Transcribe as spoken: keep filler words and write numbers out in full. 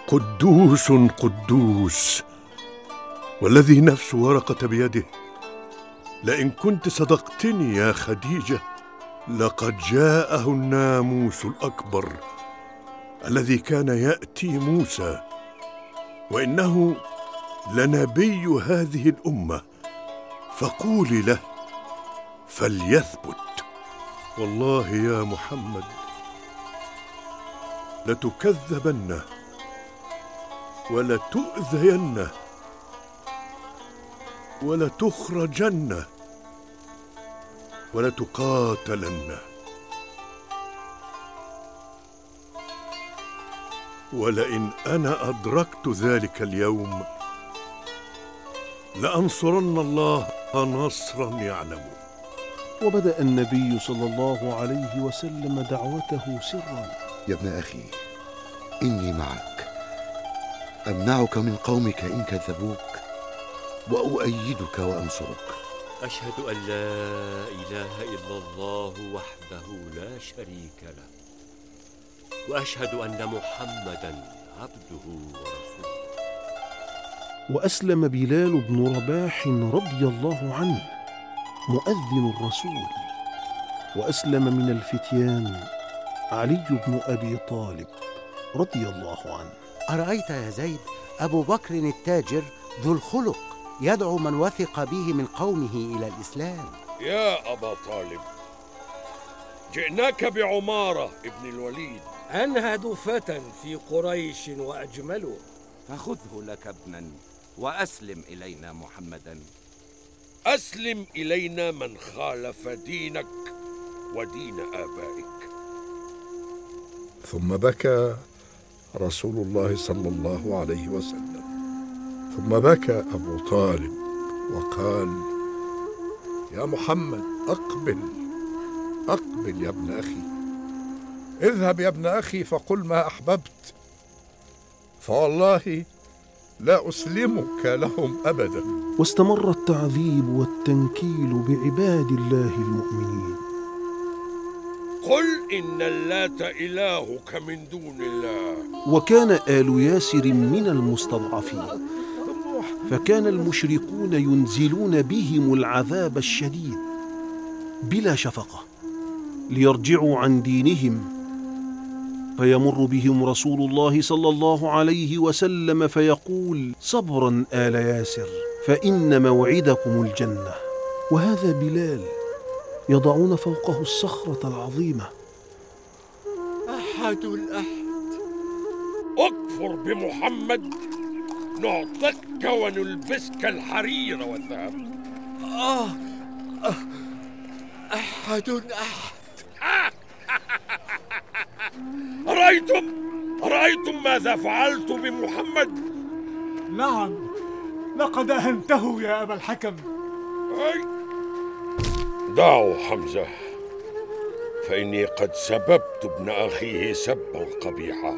قدوس قدوس والذي نفس ورقة بيده، لئن كنت صدقتني يا خديجة لقد جاءه الناموس الأكبر الذي كان يأتي موسى، وإنه لنبي هذه الأمة، فقولي له فليثبت. والله يا محمد لتكذبن ولتؤذين ولتخرجن ولتقاتلن، ولئن أنا أدركت ذلك اليوم لأنصرن الله نصرا يعلمه. وبدأ النبي صلى الله عليه وسلم دعوته سرا: يا ابن أخي، إني معك، أمنعك من قومك إن كذبوك، وأؤيدك وأنصرك. أشهد أن لا إله إلا الله وحده لا شريك له، وأشهد أن محمدًا عبده ورسوله. وأسلم بلال بن رباح رضي الله عنه مؤذن الرسول. وأسلم من الفتيان علي بن أبي طالب رضي الله عنه. أرأيت يا زيد أبو بكر التاجر ذو الخلق يدعو من وثق به من قومه إلى الإسلام. يا أبا طالب، جئناك بعمارة ابن الوليد، أنهد فتى في قريش وأجمله، فخذه لك ابنا وأسلم إلينا محمدا. أسلم إلينا من خالف دينك ودين آبائك. ثم بكى رسول الله صلى الله عليه وسلم، ثم بكى أبو طالب وقال: يا محمد، أقبل أقبل يا ابن أخي، اذهب يا ابن أخي فقل ما أحببت، فوالله لا أسلمك لهم أبدا. واستمر التعذيب والتنكيل بعباد الله المؤمنين. قل إن اللات إلهك من دون الله. وكان آل ياسر من المستضعفين، فكان المشركون ينزلون بهم العذاب الشديد بلا شفقة ليرجعوا عن دينهم، فيمر بهم رسول الله صلى الله عليه وسلم فيقول: صبرا آل ياسر فإن موعدكم الجنة. وهذا بلال يضعون فوقه الصخرة العظيمة. أحد الأحد، اكفر بمحمد نعطيك ونلبسك الحرير والذهب. آه آه أحد أحد. أرأيتم أرأيتم ماذا فعلت بمحمد؟ نعم، لقد أهنته يا أبا الحكم. أي دعوا حمزة، فإني قد سببت ابن أخيه سبا قبيحا.